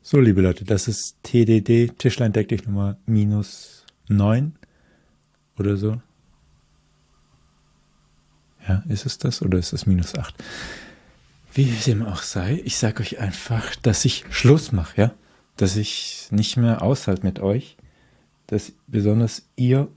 So, liebe Leute, das ist TDD, Tischlein deck dich Nummer -9 oder so. Ja, ist es das oder ist es -8? Wie dem auch sei, ich sage euch einfach, dass ich Schluss mache, ja? Dass ich nicht mehr aushalte mit euch, dass besonders ihr,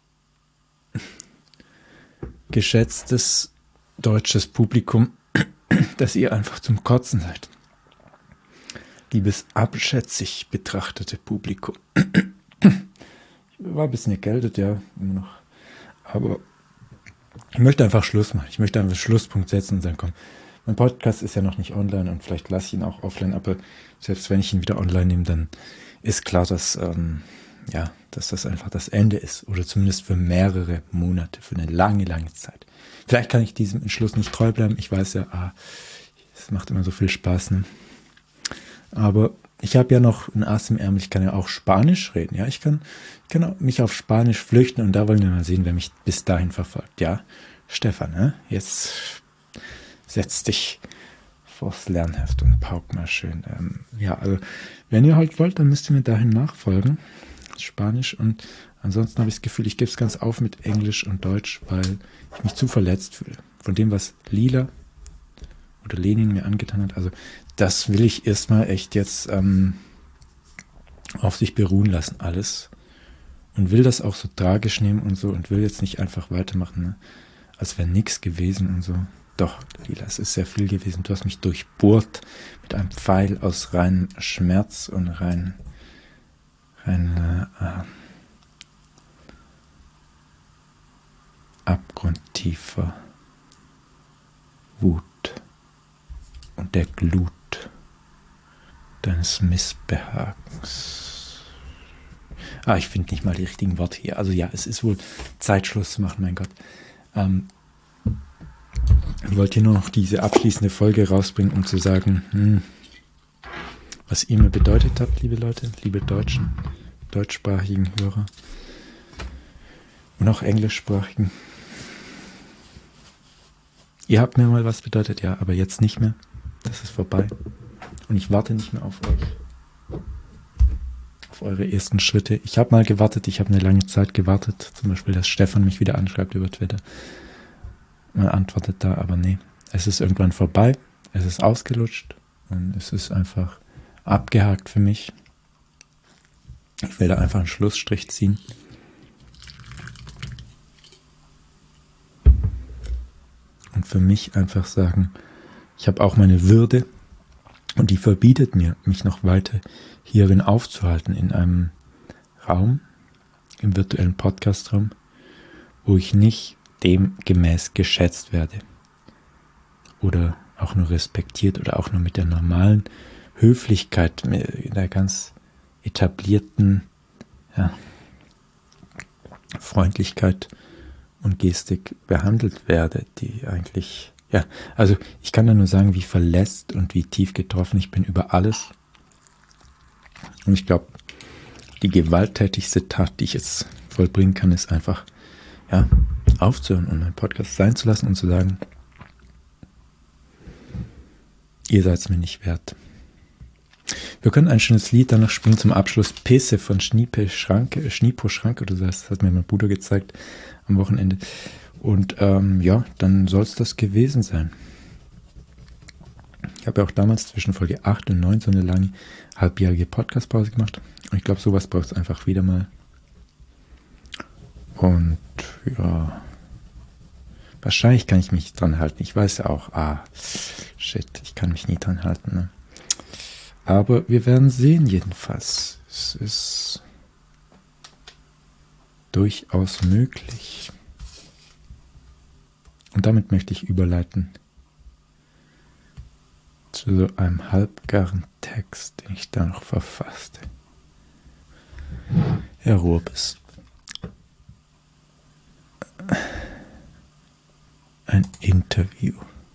geschätztes deutsches Publikum, dass ihr einfach zum Kotzen seid. Liebes abschätzig betrachtete Publikum. Ich war ein bisschen erkältet, ja, immer noch. Aber ich möchte einfach Schluss machen. Ich möchte einfach einen Schlusspunkt setzen und sagen, komm, mein Podcast ist ja noch nicht online und vielleicht lasse ich ihn auch offline, aber selbst wenn ich ihn wieder online nehme, dann ist klar, dass das einfach das Ende ist. Oder zumindest für mehrere Monate, für eine lange, lange Zeit. Vielleicht kann ich diesem Entschluss nicht treu bleiben. Ich weiß ja, es macht immer so viel Spaß, ne? Aber ich habe ja noch ein Ass im Ärmel, ich kann ja auch Spanisch reden. Ja, ich kann mich auf Spanisch flüchten und da wollen wir mal sehen, wer mich bis dahin verfolgt. Ja, Stefan, ne? Jetzt setz dich vors Lernheft und pauk mal schön. Also wenn ihr halt wollt, dann müsst ihr mir dahin nachfolgen. Spanisch und ansonsten habe ich das Gefühl, ich gebe es ganz auf mit Englisch und Deutsch, weil ich mich zu verletzt fühle. Von dem, was Lila oder Lenin mir angetan hat. Also das will ich erstmal echt jetzt auf sich beruhen lassen, alles. Und will das auch so tragisch nehmen und so und will jetzt nicht einfach weitermachen, ne? Als wäre nichts gewesen und so. Doch, Lila, es ist sehr viel gewesen. Du hast mich durchbohrt mit einem Pfeil aus reinem Schmerz und rein abgrundtiefer Wut und der Glut deines Missbehagens. Ich finde nicht mal die richtigen Worte hier. Also ja, es ist wohl Zeit, Schluss zu machen, mein Gott. Ich wollte hier nur noch diese abschließende Folge rausbringen, um zu sagen, was ihr mir bedeutet habt, liebe Leute, liebe deutschsprachigen Hörer und auch englischsprachigen. Ihr habt mir mal was bedeutet, ja, aber jetzt nicht mehr. Das ist vorbei. Und ich warte nicht mehr auf euch. Auf eure ersten Schritte. Ich habe mal gewartet, ich habe eine lange Zeit gewartet. Zum Beispiel, dass Stefan mich wieder anschreibt über Twitter. Man antwortet da, aber nee. Es ist irgendwann vorbei. Es ist ausgelutscht. Und es ist einfach abgehakt für mich. Ich will da einfach einen Schlussstrich ziehen. Und für mich einfach sagen, ich habe auch meine Würde und die verbietet mir, mich noch weiter hierin aufzuhalten in einem Raum, im virtuellen Podcastraum, wo ich nicht dem gemäß geschätzt werde oder auch nur respektiert oder auch nur mit der normalen Höflichkeit, in der ganz etablierten Freundlichkeit und Gestik behandelt werde, die eigentlich, also ich kann da nur sagen, wie verletzt und wie tief getroffen ich bin über alles. Und ich glaube, die gewalttätigste Tat, die ich jetzt vollbringen kann, ist einfach, aufzuhören und meinen Podcast sein zu lassen und zu sagen, ihr seid es mir nicht wert. Wir können ein schönes Lied danach spielen zum Abschluss. Pisse von Schniepo Schranke oder so, das hat mir mein Bruder gezeigt am Wochenende. Und dann soll es das gewesen sein. Ich habe ja auch damals zwischen Folge 8 und 9 so eine lange halbjährige Podcast-Pause gemacht. Und ich glaube, sowas braucht es einfach wieder mal. Und wahrscheinlich kann ich mich dran halten. Ich weiß ja auch, ich kann mich nie dran halten, ne? Aber wir werden sehen jedenfalls. Es ist durchaus möglich. Und damit möchte ich überleiten zu so einem halbgaren Text, den ich da noch verfasste. Herr Rurbes. Ein Interview.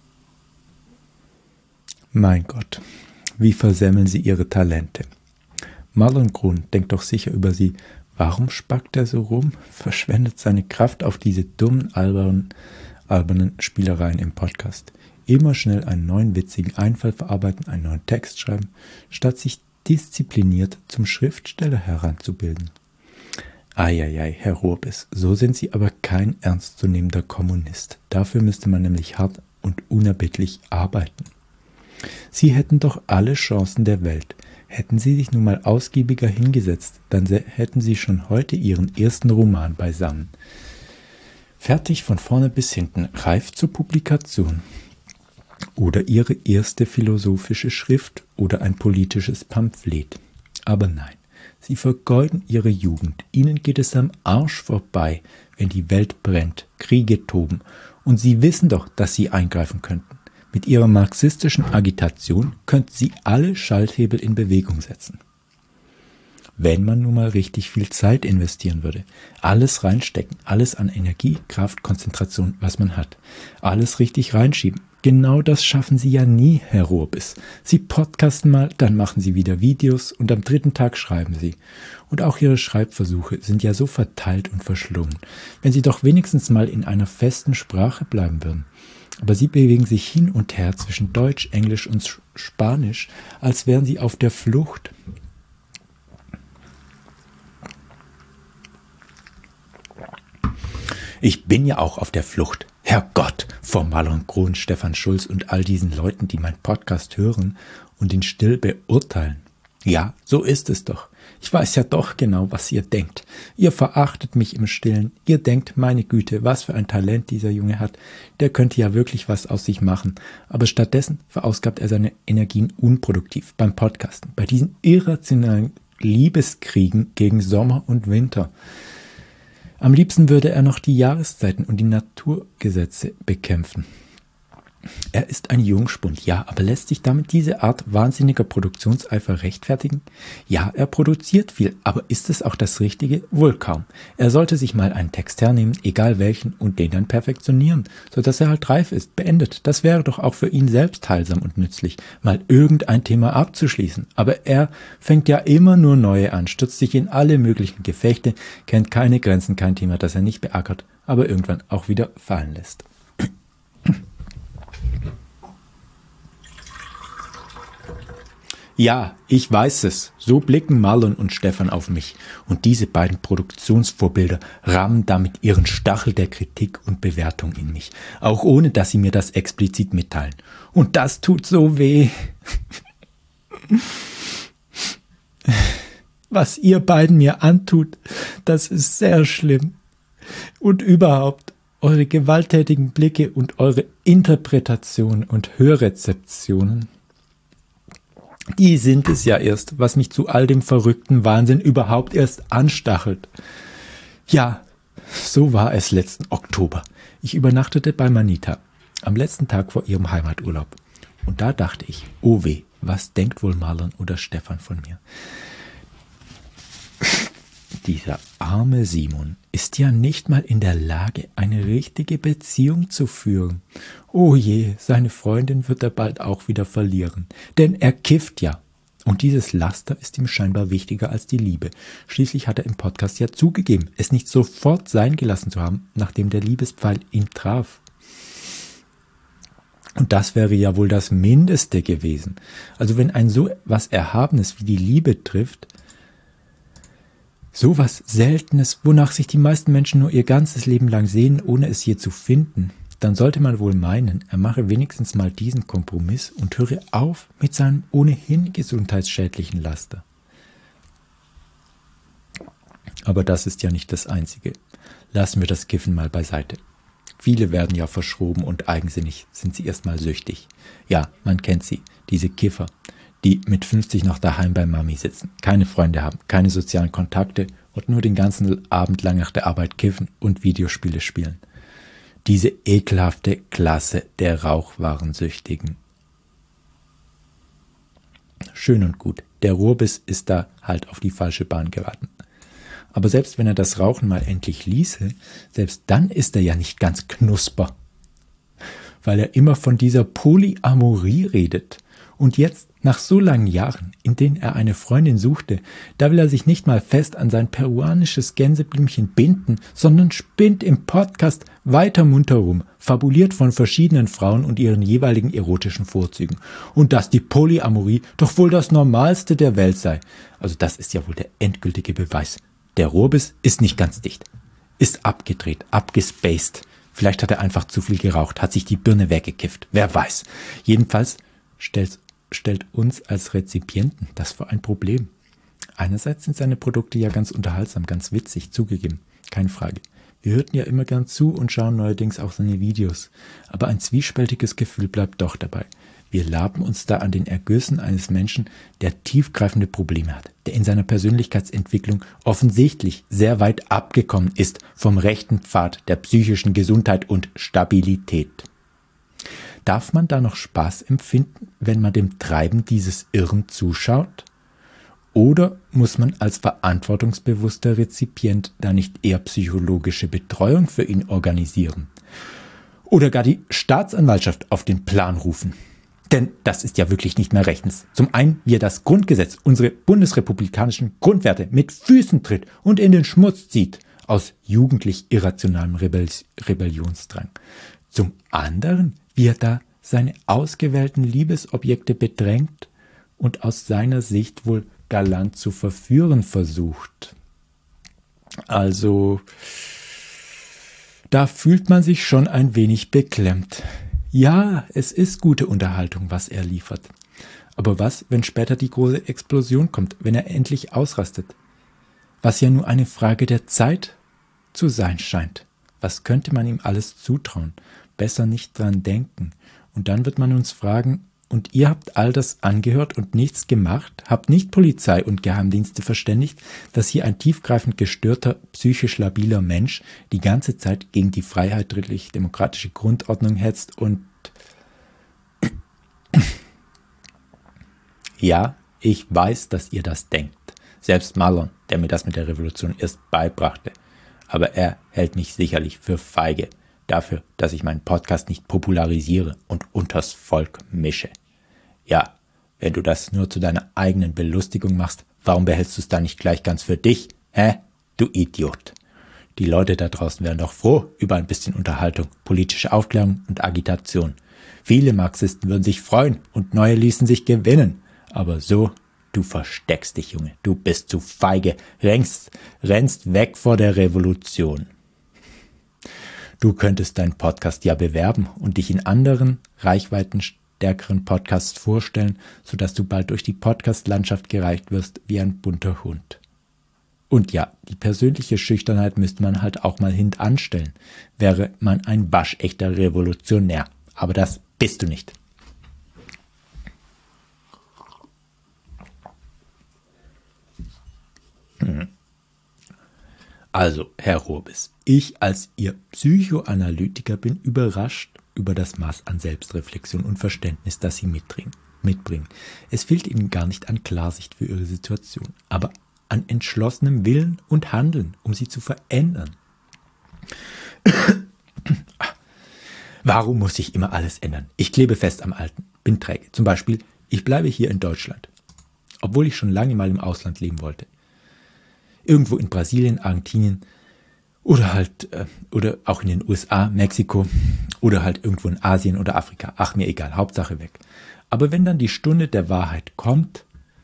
Mein Gott. Wie versemmeln Sie Ihre Talente? Mallengrun denkt doch sicher über Sie. Warum spackt er so rum? Verschwendet seine Kraft auf diese dummen, albernen Spielereien im Podcast. Immer schnell einen neuen witzigen Einfall verarbeiten, einen neuen Text schreiben, statt sich diszipliniert zum Schriftsteller heranzubilden. Eieiei, Herr Rurbis, so sind Sie aber kein ernstzunehmender Kommunist. Dafür müsste man nämlich hart und unerbittlich arbeiten. Sie hätten doch alle Chancen der Welt. Hätten Sie sich nun mal ausgiebiger hingesetzt, dann hätten Sie schon heute Ihren ersten Roman beisammen. Fertig von vorne bis hinten, reif zur Publikation. Oder Ihre erste philosophische Schrift oder ein politisches Pamphlet. Aber nein. Sie vergeuden ihre Jugend. Ihnen geht es am Arsch vorbei, wenn die Welt brennt, Kriege toben. Und Sie wissen doch, dass Sie eingreifen könnten. Mit Ihrer marxistischen Agitation könnten Sie alle Schalthebel in Bewegung setzen. Wenn man nun mal richtig viel Zeit investieren würde. Alles reinstecken, alles an Energie, Kraft, Konzentration, was man hat. Alles richtig reinschieben. Genau das schaffen Sie ja nie, Herr Rurbis. Sie podcasten mal, dann machen Sie wieder Videos und am 3. Tag schreiben Sie. Und auch Ihre Schreibversuche sind ja so verteilt und verschlungen. Wenn Sie doch wenigstens mal in einer festen Sprache bleiben würden. Aber Sie bewegen sich hin und her zwischen Deutsch, Englisch und Spanisch, als wären Sie auf der Flucht. Ich bin ja auch auf der Flucht. Herrgott, vor Marlon Krohn, Stefan Schulz und all diesen Leuten, die meinen Podcast hören und ihn still beurteilen. Ja, so ist es doch. Ich weiß ja doch genau, was ihr denkt. Ihr verachtet mich im Stillen. Ihr denkt, meine Güte, was für ein Talent dieser Junge hat. Der könnte ja wirklich was aus sich machen. Aber stattdessen verausgabt er seine Energien unproduktiv beim Podcasten, bei diesen irrationalen Liebeskriegen gegen Sommer und Winter. Am liebsten würde er noch die Jahreszeiten und die Naturgesetze bekämpfen. Er ist ein Jungspund, ja, aber lässt sich damit diese Art wahnsinniger Produktionseifer rechtfertigen? Ja, er produziert viel, aber ist es auch das Richtige? Wohl kaum. Er sollte sich mal einen Text hernehmen, egal welchen, und den dann perfektionieren, sodass er halt reif ist, beendet. Das wäre doch auch für ihn selbst heilsam und nützlich, mal irgendein Thema abzuschließen. Aber er fängt ja immer nur neue an, stürzt sich in alle möglichen Gefechte, kennt keine Grenzen, kein Thema, das er nicht beackert, aber irgendwann auch wieder fallen lässt. Ja, ich weiß es. So blicken Marlon und Stefan auf mich. Und diese beiden Produktionsvorbilder rammen damit ihren Stachel der Kritik und Bewertung in mich. Auch ohne, dass sie mir das explizit mitteilen. Und das tut so weh. Was ihr beiden mir antut, das ist sehr schlimm. Und überhaupt, eure gewalttätigen Blicke und eure Interpretationen und Hörrezeptionen, die sind es ja erst, was mich zu all dem verrückten Wahnsinn überhaupt erst anstachelt. Ja, so war es letzten Oktober. Ich übernachtete bei Manita, am letzten Tag vor ihrem Heimaturlaub. Und da dachte ich, oh weh, was denkt wohl Marlon oder Stefan von mir? Dieser arme Simon ist ja nicht mal in der Lage, eine richtige Beziehung zu führen. Oh je, seine Freundin wird er bald auch wieder verlieren. Denn er kifft ja. Und dieses Laster ist ihm scheinbar wichtiger als die Liebe. Schließlich hat er im Podcast ja zugegeben, es nicht sofort sein gelassen zu haben, nachdem der Liebespfeil ihn traf. Und das wäre ja wohl das Mindeste gewesen. Also wenn ein so was Erhabenes wie die Liebe trifft, so was Seltenes, wonach sich die meisten Menschen nur ihr ganzes Leben lang sehnen, ohne es je zu finden, dann sollte man wohl meinen, er mache wenigstens mal diesen Kompromiss und höre auf mit seinem ohnehin gesundheitsschädlichen Laster. Aber das ist ja nicht das Einzige. Lassen wir das Kiffen mal beiseite. Viele werden ja verschroben und eigensinnig sind sie erstmal süchtig. Ja, man kennt sie, diese Kiffer, die mit 50 noch daheim bei Mami sitzen, keine Freunde haben, keine sozialen Kontakte und nur den ganzen Abend lang nach der Arbeit kiffen und Videospiele spielen. Diese ekelhafte Klasse der Rauchwarensüchtigen. Schön und gut, der Rurbis ist da halt auf die falsche Bahn geraten. Aber selbst wenn er das Rauchen mal endlich ließe, selbst dann ist er ja nicht ganz knusper, weil er immer von dieser Polyamorie redet Und jetzt, nach so langen Jahren, in denen er eine Freundin suchte, da will er sich nicht mal fest an sein peruanisches Gänseblümchen binden, sondern spinnt im Podcast weiter munter rum, fabuliert von verschiedenen Frauen und ihren jeweiligen erotischen Vorzügen. Und dass die Polyamorie doch wohl das Normalste der Welt sei. Also das ist ja wohl der endgültige Beweis. Der Rohrbiss ist nicht ganz dicht. Ist abgedreht, abgespaced. Vielleicht hat er einfach zu viel geraucht, hat sich die Birne weggekifft. Wer weiß. Jedenfalls stellt uns als Rezipienten das vor ein Problem. Einerseits sind seine Produkte ja ganz unterhaltsam, ganz witzig, zugegeben. Keine Frage. Wir hörten ja immer gern zu und schauen neuerdings auch seine Videos. Aber ein zwiespältiges Gefühl bleibt doch dabei. Wir laben uns da an den Ergüssen eines Menschen, der tiefgreifende Probleme hat, der in seiner Persönlichkeitsentwicklung offensichtlich sehr weit abgekommen ist vom rechten Pfad der psychischen Gesundheit und Stabilität. Darf man da noch Spaß empfinden, wenn man dem Treiben dieses Irren zuschaut? Oder muss man als verantwortungsbewusster Rezipient da nicht eher psychologische Betreuung für ihn organisieren? Oder gar die Staatsanwaltschaft auf den Plan rufen? Denn das ist ja wirklich nicht mehr rechtens. Zum einen, wie er das Grundgesetz, unsere bundesrepublikanischen Grundwerte mit Füßen tritt und in den Schmutz zieht, aus jugendlich irrationalem Rebellionsdrang. Zum anderen, wie er da seine ausgewählten Liebesobjekte bedrängt und aus seiner Sicht wohl galant zu verführen versucht. Also, da fühlt man sich schon ein wenig beklemmt. Ja, es ist gute Unterhaltung, was er liefert. Aber was, wenn später die große Explosion kommt, wenn er endlich ausrastet? Was ja nur eine Frage der Zeit zu sein scheint. Was könnte man ihm alles zutrauen? Besser nicht dran denken. Und dann wird man uns fragen, und ihr habt all das angehört und nichts gemacht, habt nicht Polizei und Geheimdienste verständigt, dass hier ein tiefgreifend gestörter, psychisch labiler Mensch die ganze Zeit gegen die freiheitlich-demokratische Grundordnung hetzt und ja, ich weiß, dass ihr das denkt. Selbst Marlon, der mir das mit der Revolution erst beibrachte. Aber er hält mich sicherlich für feige. Dafür, dass ich meinen Podcast nicht popularisiere und unters Volk mische. Ja, wenn du das nur zu deiner eigenen Belustigung machst, warum behältst du es dann nicht gleich ganz für dich? Hä? Du Idiot. Die Leute da draußen wären doch froh über ein bisschen Unterhaltung, politische Aufklärung und Agitation. Viele Marxisten würden sich freuen und neue ließen sich gewinnen. Aber so, du versteckst dich, Junge. Du bist zu feige, rennst weg vor der Revolution. Du könntest deinen Podcast ja bewerben und dich in anderen, reichweitenstärkeren Podcasts vorstellen, sodass du bald durch die Podcast-Landschaft gereicht wirst wie ein bunter Hund. Und ja, die persönliche Schüchternheit müsste man halt auch mal hintanstellen. Wäre man ein waschechter Revolutionär. Aber das bist du nicht. Also, Herr Rohrbiss, ich als Ihr Psychoanalytiker bin überrascht über das Maß an Selbstreflexion und Verständnis, das Sie mitbringen. Es fehlt Ihnen gar nicht an Klarsicht für Ihre Situation, aber an entschlossenem Willen und Handeln, um sie zu verändern. Warum muss ich immer alles ändern? Ich klebe fest am Alten, bin träge. Zum Beispiel, ich bleibe hier in Deutschland, obwohl ich schon lange mal im Ausland leben wollte. Irgendwo in Brasilien, Argentinien oder auch in den USA, Mexiko oder halt irgendwo in Asien oder Afrika. Ach, mir egal, Hauptsache weg. Aber wenn dann die Stunde der Wahrheit kommt,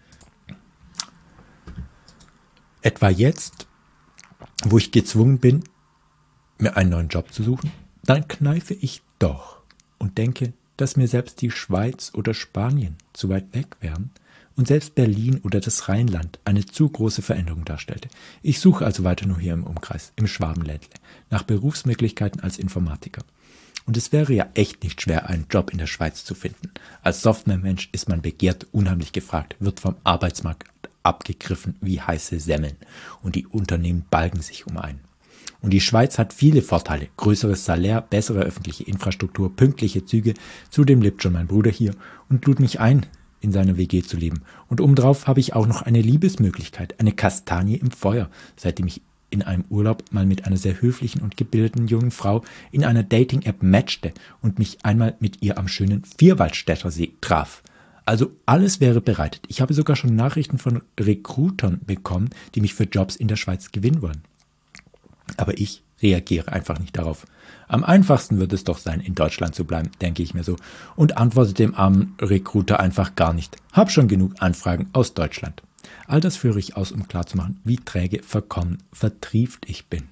etwa jetzt, wo ich gezwungen bin, mir einen neuen Job zu suchen, dann kneife ich doch und denke, dass mir selbst die Schweiz oder Spanien zu weit weg wären und selbst Berlin oder das Rheinland eine zu große Veränderung darstellte. Ich suche also weiter nur hier im Umkreis, im Schwabenländle, nach Berufsmöglichkeiten als Informatiker. Und es wäre ja echt nicht schwer, einen Job in der Schweiz zu finden. Als Softwaremensch ist man begehrt, unheimlich gefragt, wird vom Arbeitsmarkt abgegriffen wie heiße Semmeln und die Unternehmen balgen sich um einen. Und die Schweiz hat viele Vorteile, größeres Salär, bessere öffentliche Infrastruktur, pünktliche Züge, zudem lebt schon mein Bruder hier und lud mich ein, in seiner WG zu leben. Und obendrauf habe ich auch noch eine Liebesmöglichkeit, eine Kastanie im Feuer, seitdem ich in einem Urlaub mal mit einer sehr höflichen und gebildeten jungen Frau in einer Dating-App matchte und mich einmal mit ihr am schönen Vierwaldstätter See traf. Also alles wäre bereitet. Ich habe sogar schon Nachrichten von Recruitern bekommen, die mich für Jobs in der Schweiz gewinnen wollen. Aber ich reagiere einfach nicht darauf. Am einfachsten wird es doch sein, in Deutschland zu bleiben, denke ich mir so, und antworte dem armen Recruiter einfach gar nicht. Hab schon genug Anfragen aus Deutschland. All das führe ich aus, um klarzumachen, wie träge, verkommen, vertrieft ich bin.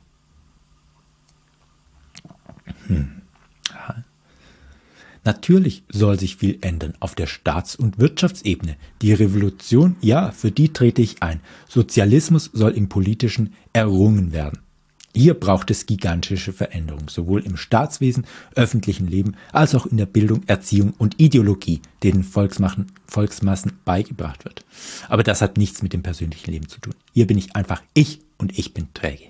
Natürlich soll sich viel ändern auf der Staats- und Wirtschaftsebene. Die Revolution, ja, für die trete ich ein. Sozialismus soll im Politischen errungen werden. Hier braucht es gigantische Veränderungen, sowohl im Staatswesen, öffentlichen Leben, als auch in der Bildung, Erziehung und Ideologie, denen Volksmassen beigebracht wird. Aber das hat nichts mit dem persönlichen Leben zu tun. Hier bin ich einfach ich und ich bin träge.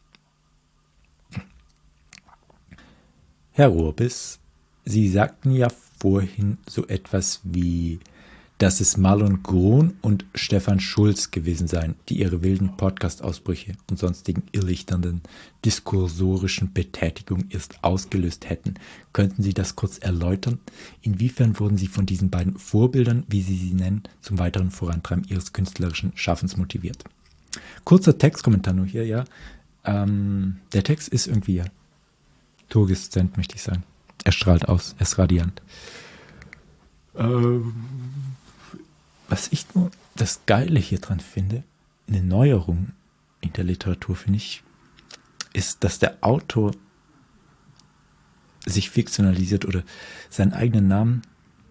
Herr Rohrbiss, Sie sagten ja vorhin so etwas wie, dass es Marlon Grohn und Stefan Schulz gewesen seien, die ihre wilden Podcast-Ausbrüche und sonstigen irrlichternden diskursorischen Betätigungen erst ausgelöst hätten. Könnten Sie das kurz erläutern? Inwiefern wurden Sie von diesen beiden Vorbildern, wie Sie sie nennen, zum weiteren Vorantreiben Ihres künstlerischen Schaffens motiviert? Kurzer Textkommentar nur hier, ja. Der Text ist irgendwie ja turgeszent, möchte ich sagen. Er strahlt aus, er ist radiant. Was ich nur das Geile hier dran finde, eine Neuerung in der Literatur, finde ich, ist, dass der Autor sich fiktionalisiert oder seinen eigenen Namen,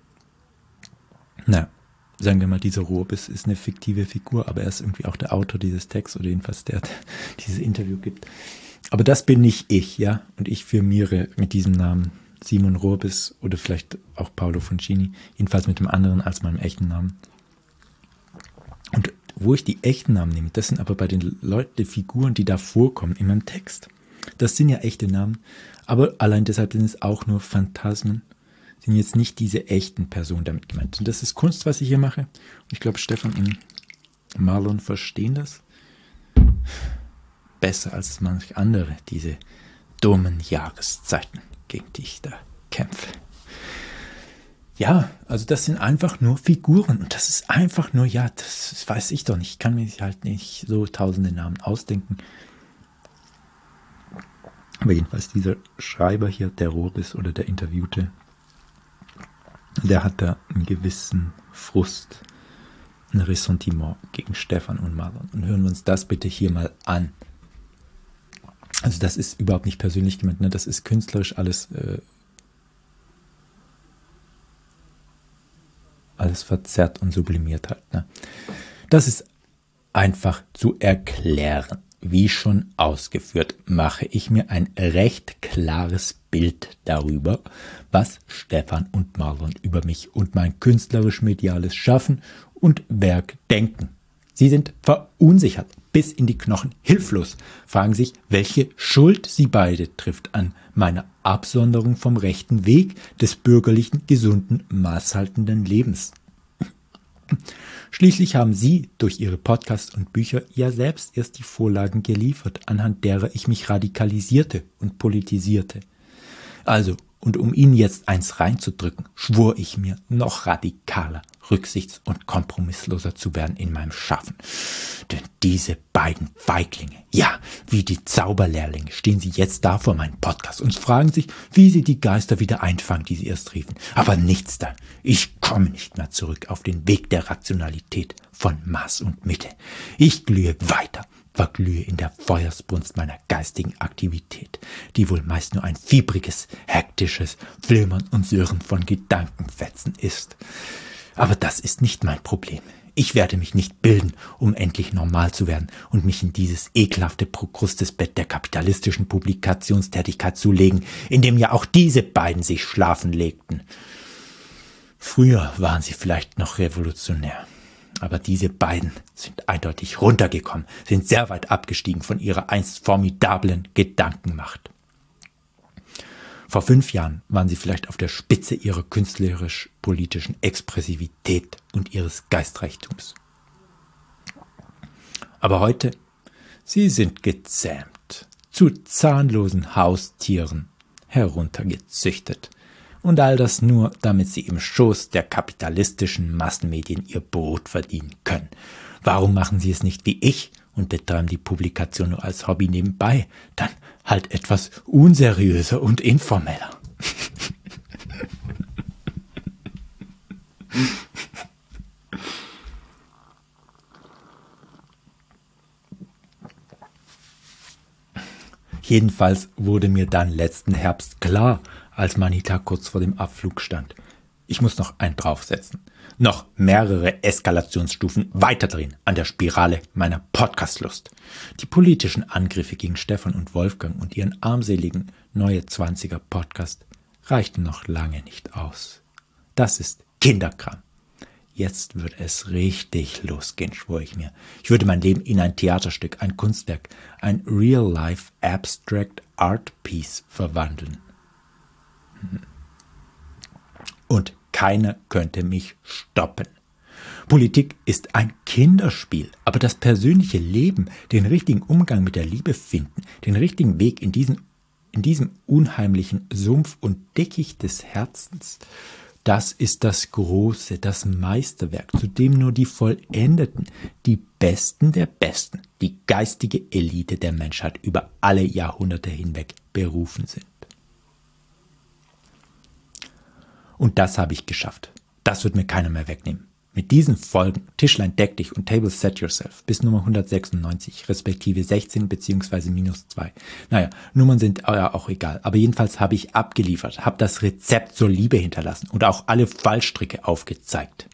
sagen wir mal, dieser Rohrbiss ist eine fiktive Figur, aber er ist irgendwie auch der Autor dieses Texts oder jedenfalls der dieses Interview gibt. Aber das bin nicht ich, ja, und ich firmiere mit diesem Namen Simon Rohrbiss oder vielleicht auch Paolo Foncini, jedenfalls mit dem anderen als meinem echten Namen. Und wo ich die echten Namen nehme, das sind aber bei den Leuten, die Figuren, die da vorkommen in meinem Text. Das sind ja echte Namen, aber allein deshalb sind es auch nur Phantasmen, sind jetzt nicht diese echten Personen damit gemeint. Und das ist Kunst, was ich hier mache. Und ich glaube, Stefan und Marlon verstehen das besser als manche andere, diese dummen Jahreszeiten, gegen die ich da kämpfe. Ja, also das sind einfach nur Figuren und das ist einfach nur, ja, das weiß ich doch nicht. Ich kann mir halt nicht so tausende Namen ausdenken. Aber jedenfalls dieser Schreiber hier, der Rohrbiss oder der Interviewte, der hat da einen gewissen Frust, ein Ressentiment gegen Stefan und Marlon. Und hören wir uns das bitte hier mal an. Also das ist überhaupt nicht persönlich gemeint, ne? Das ist künstlerisch alles verzerrt und sublimiert halt. Ne? Das ist einfach zu erklären. Wie schon ausgeführt, mache ich mir ein recht klares Bild darüber, was Stefan und Marlon über mich und mein künstlerisch-mediales Schaffen und Werk denken. Sie sind verunsichert, bis in die Knochen hilflos, fragen sich, welche Schuld sie beide trifft an meiner Absonderung vom rechten Weg des bürgerlichen, gesunden, maßhaltenden Lebens. Schließlich haben sie durch ihre Podcasts und Bücher ja selbst erst die Vorlagen geliefert, anhand derer ich mich radikalisierte und politisierte. Also, und um ihnen jetzt eins reinzudrücken, schwor ich mir, noch radikaler, rücksichts- und kompromissloser zu werden in meinem Schaffen. Denn diese beiden Feiglinge, ja, wie die Zauberlehrlinge, stehen sie jetzt da vor meinem Podcast und fragen sich, wie sie die Geister wieder einfangen, die sie erst riefen. Aber nichts da. Ich komme nicht mehr zurück auf den Weg der Rationalität von Maß und Mitte. Ich glühe weiter, verglühe in der Feuersbrunst meiner geistigen Aktivität, die wohl meist nur ein fiebriges, hektisches Flimmern und Surren von Gedankenfetzen ist. Aber das ist nicht mein Problem. Ich werde mich nicht bilden, um endlich normal zu werden und mich in dieses ekelhafte Prokrustesbett der kapitalistischen Publikationstätigkeit zu legen, in dem ja auch diese beiden sich schlafen legten. Früher waren sie vielleicht noch revolutionär. Aber diese beiden sind eindeutig runtergekommen, sind sehr weit abgestiegen von ihrer einst formidablen Gedankenmacht. Vor 5 Jahren waren sie vielleicht auf der Spitze ihrer künstlerisch-politischen Expressivität und ihres Geistreichtums. Aber heute, sie sind gezähmt, zu zahnlosen Haustieren heruntergezüchtet Und all das nur, damit sie im Schoß der kapitalistischen Massenmedien ihr Brot verdienen können. Warum machen sie es nicht wie ich und betreiben die Publikation nur als Hobby nebenbei? Dann halt etwas unseriöser und informeller. Jedenfalls wurde mir dann letzten Herbst klar, als Manita kurz vor dem Abflug stand. Ich muss noch einen draufsetzen. Noch mehrere Eskalationsstufen weiterdrehen an der Spirale meiner Podcastlust. Die politischen Angriffe gegen Stefan und Wolfgang und ihren armseligen Neue 20er Podcast reichten noch lange nicht aus. Das ist Kinderkram. Jetzt wird es richtig losgehen, schwor ich mir. Ich würde mein Leben in ein Theaterstück, ein Kunstwerk, ein Real-Life Abstract Art Piece verwandeln. Und keiner könnte mich stoppen. Politik ist ein Kinderspiel, aber das persönliche Leben, den richtigen Umgang mit der Liebe finden, den richtigen Weg in diesem unheimlichen Sumpf und Dickicht des Herzens, das ist das Große, das Meisterwerk, zu dem nur die Vollendeten, die Besten der Besten, die geistige Elite der Menschheit über alle Jahrhunderte hinweg berufen sind. Und das habe ich geschafft. Das wird mir keiner mehr wegnehmen. Mit diesen Folgen Tischlein deck dich und Table set yourself bis Nummer 196, respektive 16 bzw. -2. Naja, Nummern sind ja auch egal. Aber jedenfalls habe ich abgeliefert, habe das Rezept zur Liebe hinterlassen und auch alle Fallstricke aufgezeigt.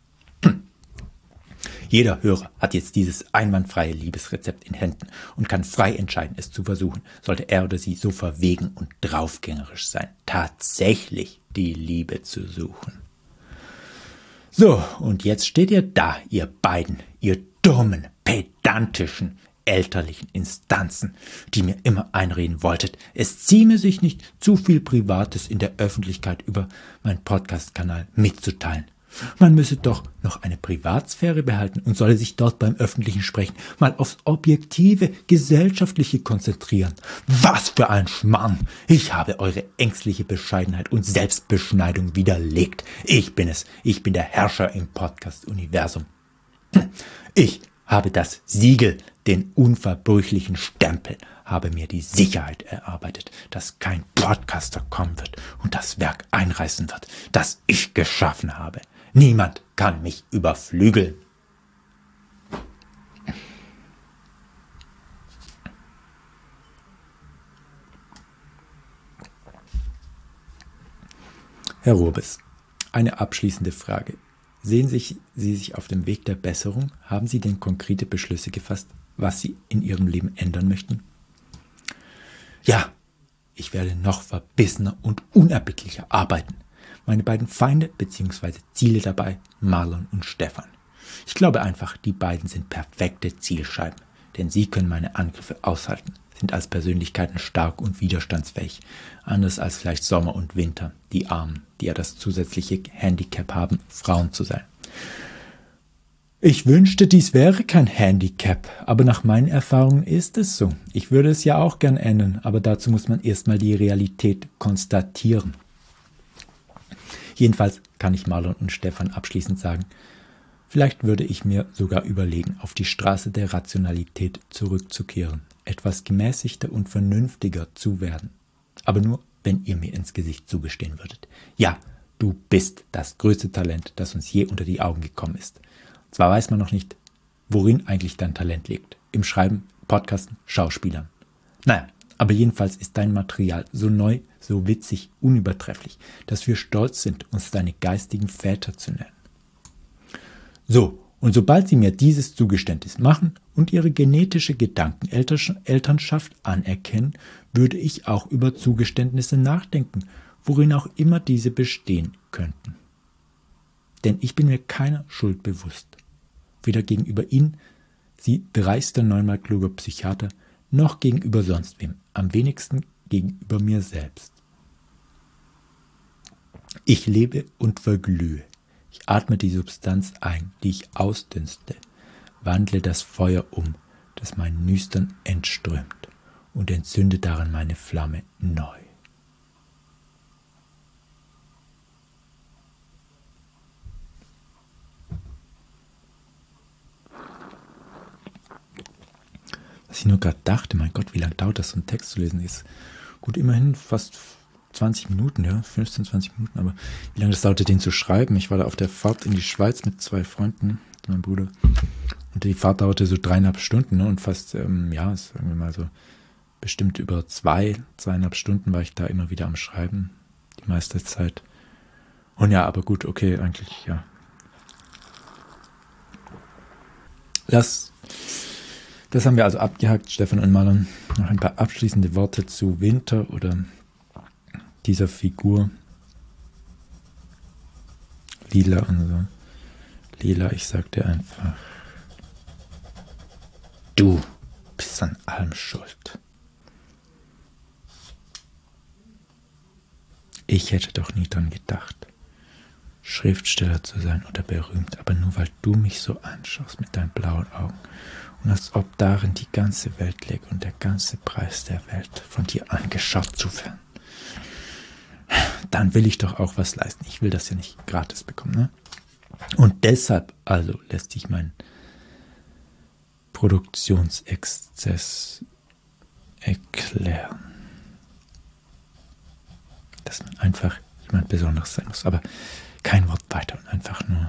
Jeder Hörer hat jetzt dieses einwandfreie Liebesrezept in Händen und kann frei entscheiden, es zu versuchen, sollte er oder sie so verwegen und draufgängerisch sein, tatsächlich die Liebe zu suchen. So, und jetzt steht ihr da, ihr beiden, ihr dummen, pedantischen, elterlichen Instanzen, die mir immer einreden wolltet, es zieme sich nicht, zu viel Privates in der Öffentlichkeit über meinen Podcast-Kanal mitzuteilen. Man müsse doch noch eine Privatsphäre behalten und solle sich dort beim öffentlichen Sprechen mal aufs Objektive, Gesellschaftliche konzentrieren. Was für ein Schmarrn! Ich habe eure ängstliche Bescheidenheit und Selbstbeschneidung widerlegt. Ich bin es. Ich bin der Herrscher im Podcast-Universum. Ich habe das Siegel, den unverbrüchlichen Stempel, habe mir die Sicherheit erarbeitet, dass kein Podcaster kommen wird und das Werk einreißen wird, das ich geschaffen habe. Niemand kann mich überflügeln. Herr Rurbes, eine abschließende Frage. Sehen Sie sich auf dem Weg der Besserung? Haben Sie denn konkrete Beschlüsse gefasst, was Sie in Ihrem Leben ändern möchten? Ja, ich werde noch verbissener und unerbittlicher arbeiten. Meine beiden Feinde bzw. Ziele dabei, Marlon und Stefan. Ich glaube einfach, die beiden sind perfekte Zielscheiben, denn sie können meine Angriffe aushalten, sind als Persönlichkeiten stark und widerstandsfähig, anders als vielleicht Sommer und Winter, die Armen, die ja das zusätzliche Handicap haben, Frauen zu sein. Ich wünschte, dies wäre kein Handicap, aber nach meinen Erfahrungen ist es so. Ich würde es ja auch gern ändern, aber dazu muss man erstmal die Realität konstatieren. Jedenfalls kann ich Marlon und Stefan abschließend sagen, vielleicht würde ich mir sogar überlegen, auf die Straße der Rationalität zurückzukehren, etwas gemäßigter und vernünftiger zu werden. Aber nur, wenn ihr mir ins Gesicht zugestehen würdet. Ja, du bist das größte Talent, das uns je unter die Augen gekommen ist. Zwar weiß man noch nicht, worin eigentlich dein Talent liegt. Im Schreiben, Podcasten, Schauspielern. Naja, aber jedenfalls ist dein Material so neu, so witzig, unübertrefflich, dass wir stolz sind, uns deine geistigen Väter zu nennen. So, und sobald sie mir dieses Zugeständnis machen und ihre genetische Gedankenelternschaft anerkennen, würde ich auch über Zugeständnisse nachdenken, worin auch immer diese bestehen könnten. Denn ich bin mir keiner Schuld bewusst. Weder gegenüber Ihnen, Sie dreister neunmal kluger Psychiater, noch gegenüber sonst wem, am wenigsten gegenüber mir selbst. Ich lebe und verglühe. Ich atme die Substanz ein, die ich ausdünste, wandle das Feuer um, das meinen Nüstern entströmt, und entzünde daran meine Flamme neu. Was ich nur gerade dachte, mein Gott, wie lange dauert das, so einen Text zu lesen? Ist gut, immerhin fast 20 Minuten, ja, 15, 20 Minuten, aber wie lange das dauerte, den zu schreiben? Ich war da auf der Fahrt in die Schweiz mit 2 Freunden, meinem Bruder, und die Fahrt dauerte so 3,5 Stunden, ne, und fast, sagen wir mal so, bestimmt über 2,5 Stunden war ich da immer wieder am Schreiben, die meiste Zeit. Und ja, aber gut, okay, eigentlich, ja. Das haben wir also abgehakt, Stefan und Marlon. Noch ein paar abschließende Worte zu Winter oder dieser Figur. Lila und so. Lila, ich sag dir einfach, du bist an allem schuld. Ich hätte doch nie dran gedacht, Schriftsteller zu sein oder berühmt, aber nur weil du mich so anschaust mit deinen blauen Augen und als ob darin die ganze Welt läge und der ganze Preis der Welt von dir angeschaut zu werden. Dann will ich doch auch was leisten. Ich will das ja nicht gratis bekommen, ne? Und deshalb also lässt sich mein Produktionsexzess erklären. Dass man einfach jemand Besonderes sein muss, aber kein Wort weiter und einfach nur.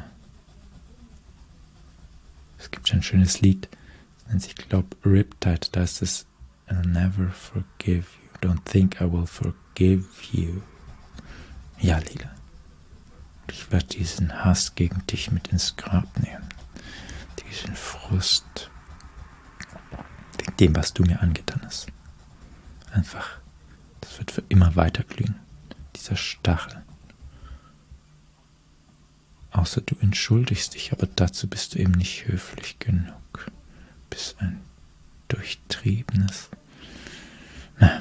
Es gibt ein schönes Lied, das nennt sich, glaube ich, Riptide, da ist es I'll never forgive you, don't think I will forgive you. Ja, Lila, ich werde diesen Hass gegen dich mit ins Grab nehmen, diesen Frust, wegen dem, was du mir angetan hast. Einfach, das wird für immer weiterglühen, dieser Stachel. Außer du entschuldigst dich, aber dazu bist du eben nicht höflich genug. Du bist ein durchtriebenes. Na,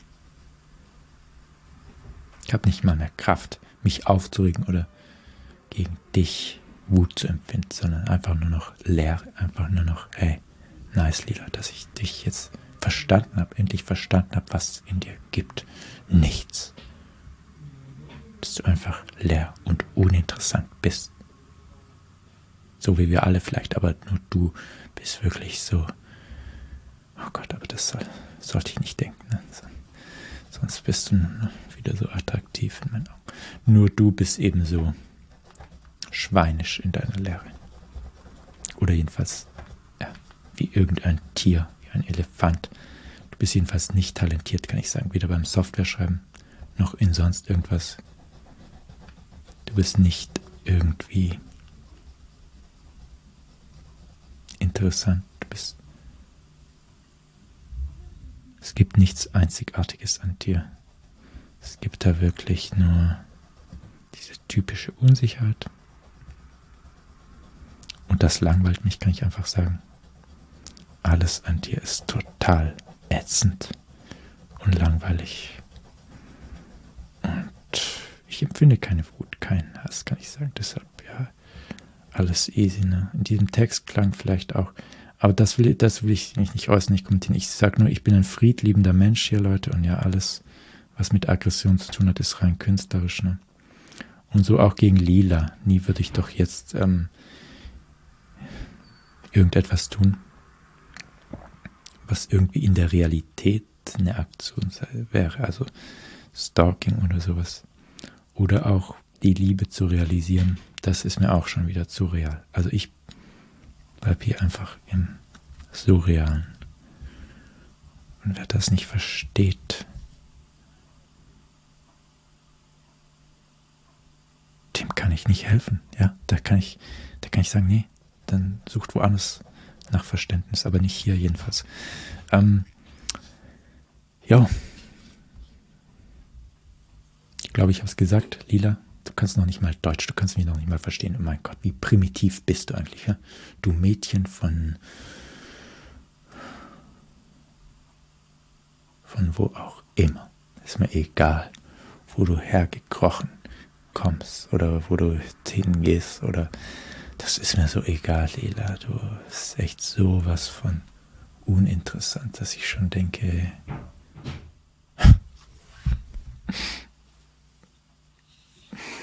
ich habe nicht mal mehr Kraft, mich aufzuregen oder gegen dich Wut zu empfinden, sondern einfach nur noch leer, einfach nur noch, hey, nice, Lila, dass ich dich jetzt verstanden habe, endlich verstanden habe, was es in dir gibt. Nichts. Dass du einfach leer und uninteressant bist. So wie wir alle vielleicht, aber nur du bist wirklich so. Oh Gott, aber das sollte ich nicht denken. Ne? Sonst bist du wieder so attraktiv in meinen Augen. Nur du bist eben so schweinisch in deiner Leere. Oder jedenfalls, ja, wie irgendein Tier, wie ein Elefant. Du bist jedenfalls nicht talentiert, kann ich sagen. Weder beim Software-Schreiben noch in sonst irgendwas. Du bist nicht irgendwie interessant. Es gibt nichts Einzigartiges an dir. Es gibt da wirklich nur diese typische Unsicherheit. Und das langweilt mich, kann ich einfach sagen. Alles an dir ist total ätzend und langweilig. Und ich empfinde keine Wut, keinen Hass, kann ich sagen. Deshalb, ja, alles easy, ne? In diesem Text klang vielleicht auch, aber das will ich nicht äußern, nicht kommentieren. Ich sage nur, ich bin ein friedliebender Mensch hier, Leute, und ja, alles, was mit Aggression zu tun hat, ist rein künstlerisch, ne? Und so auch gegen Lila. Nie würde ich doch jetzt irgendetwas tun, was irgendwie in der Realität eine Aktion wäre, also Stalking oder sowas. Oder auch die Liebe zu realisieren, das ist mir auch schon wieder zu real. Also ich bleibe hier einfach im Surrealen. Und wer das nicht versteht, dem kann ich nicht helfen. Ja, da kann ich sagen, nee, dann sucht woanders nach Verständnis, aber nicht hier jedenfalls. Ja, ich glaube, ich habe es gesagt, Lila, du kannst noch nicht mal Deutsch, du kannst mich noch nicht mal verstehen. Oh mein Gott, wie primitiv bist du eigentlich, ja? Du Mädchen von wo auch immer. Ist mir egal, wo du hergekrochen kommst oder wo du hingehst oder das ist mir so egal, Lila. Du bist echt sowas von uninteressant, dass ich schon denke,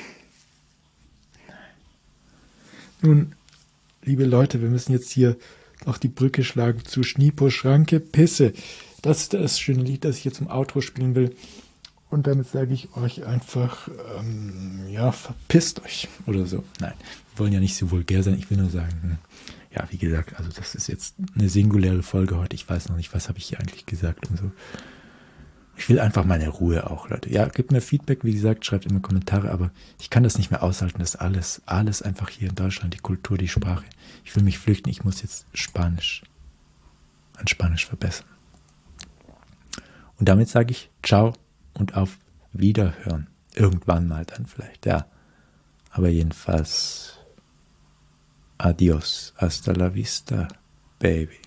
nun, liebe Leute, wir müssen jetzt hier noch die Brücke schlagen zu Schnipo Schranke Pisse. Das ist das schöne Lied, das ich jetzt zum Outro spielen will. Und damit sage ich euch einfach, verpisst euch oder so. Nein, wir wollen ja nicht so vulgär sein. Ich will nur sagen, ja, wie gesagt, also das ist jetzt eine singuläre Folge heute. Ich weiß noch nicht, was habe ich hier eigentlich gesagt und so. Ich will einfach meine Ruhe auch, Leute. Ja, gebt mir Feedback, wie gesagt, schreibt immer Kommentare, aber ich kann das nicht mehr aushalten, dass alles einfach hier in Deutschland, die Kultur, die Sprache. Ich will mich flüchten, ich muss jetzt Spanisch verbessern. Und damit sage ich ciao und auf Wiederhören. Irgendwann mal dann vielleicht, ja. Aber jedenfalls adios, hasta la vista, baby.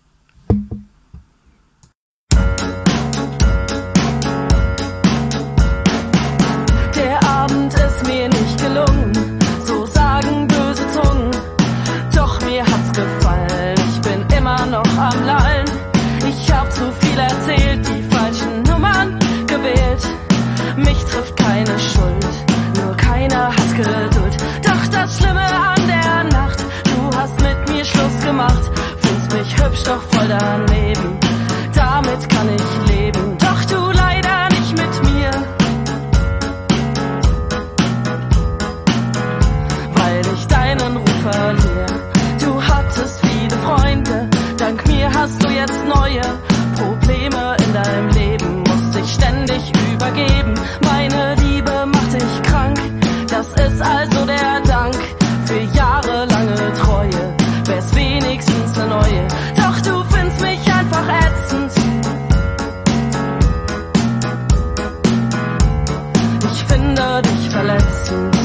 Ist mir nicht gelungen, so sagen böse Zungen. Doch mir hat's gefallen, ich bin immer noch am Lallen. Ich hab zu viel erzählt, die falschen Nummern gewählt. Mich trifft keine Schuld, nur keiner hat Geduld. Doch das Schlimme an der Nacht, du hast mit mir Schluss gemacht. Findest mich hübsch, doch voll daneben, damit kann ich leben. Doch du leider nicht mit mir. Deinen Ruf verlier. Du hattest viele Freunde, dank mir hast du jetzt neue Probleme in deinem Leben, musst dich ständig übergeben. Meine Liebe macht dich krank, das ist also der Dank für jahrelange Treue, wär's wenigstens eine neue. Doch du findest mich einfach ätzend. Ich finde dich verletzend.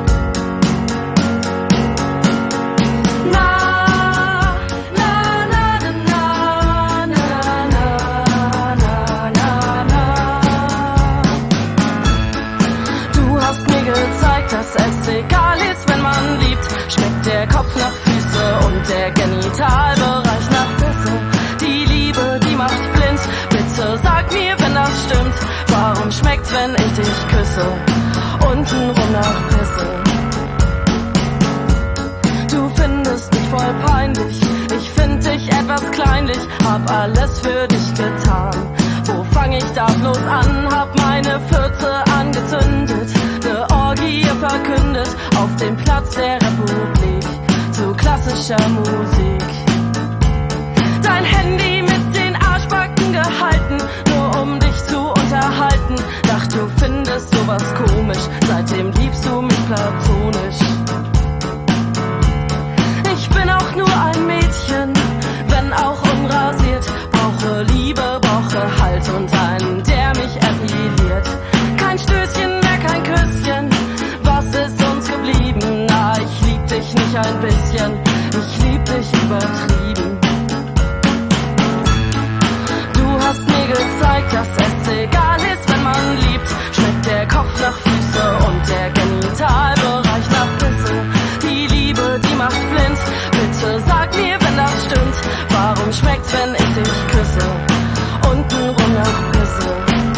Dass es egal ist, wenn man liebt, schmeckt der Kopf nach Füße und der Genitalbereich nach Pisse. Die Liebe, die macht blind, bitte sag mir, wenn das stimmt. Warum schmeckt's, wenn ich dich küsse, untenrum nach Pisse? Du findest mich voll peinlich, ich find dich etwas kleinlich, hab alles für dich getan. Wo fang ich da bloß an, hab meine Fürze angezündet, ne Orgie verkündet auf dem Platz der Republik zu klassischer Musik. Dein Handy mit den Arschbacken gehalten, nur um dich zu unterhalten. Dacht du findest sowas komisch, seitdem liebst du mich platonisch. Ich bin auch nur ein Mädchen, wenn auch unrasiert. Brauche Liebe, brauche Halt und einen, der mich epiliert. Kein Stößchen mehr, kein Küsschen, was ist uns geblieben? Na, ich lieb dich nicht ein bisschen, ich lieb dich übertrieben. Du hast mir gezeigt, dass es egal ist, wenn man liebt. Schmeckt der Kopf nach Füße und der Genitalbereich nach Pisse. Die Liebe, die macht blind, bitte sag mir, wenn das stimmt. Warum schmeckt's, wenn ich dich küsse, untenrum nach Pisse?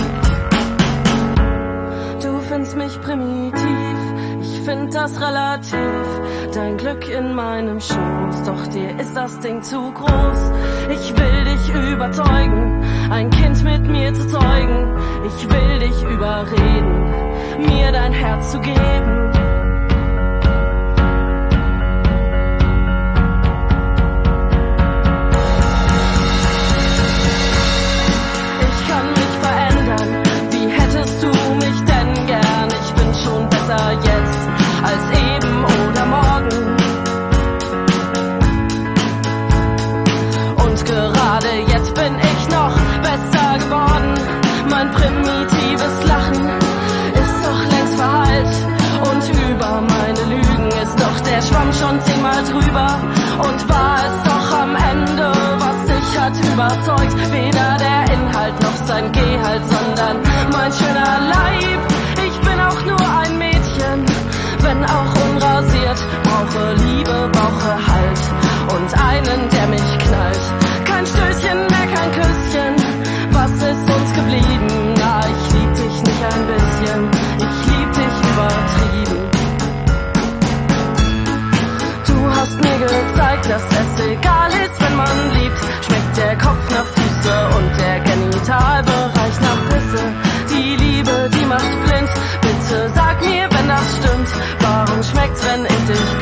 Du findest mich primitiv, ich find das relativ. Dein Glück in meinem Schoß, doch dir ist das Ding zu groß. Ich will dich überzeugen, ein Kind mit mir zu zeugen. Ich will dich überreden, mir dein Herz zu geben. Ich kann mich verändern, wie hättest du mich denn gern? Ich bin schon besser jetzt als eben oder morgen. Und gerade jetzt bin ich noch besser geworden. Mein primitives Lachen ist doch längst verhallt. Und über meine Lügen ist doch der Schwamm schon 10-mal drüber. Und war es doch am Ende, was dich hat überzeugt. Weder der Inhalt noch sein Gehalt, sondern mein schöner Leib. Ich bin auch nur ein Mädchen, wenn auch unrasiert. Brauche Liebe, brauche Halt und einen, der mich knallt. Kein Stößchen mehr, kein Küsschen, was ist uns geblieben? Na, ich lieb dich nicht ein bisschen, ich lieb dich übertrieben. Du hast mir gezeigt, dass es egal ist, wenn Genitalbereich nach Pisse. Die Liebe, die macht blind. Bitte sag mir, wenn das stimmt. Warum schmeckt's, wenn ich dich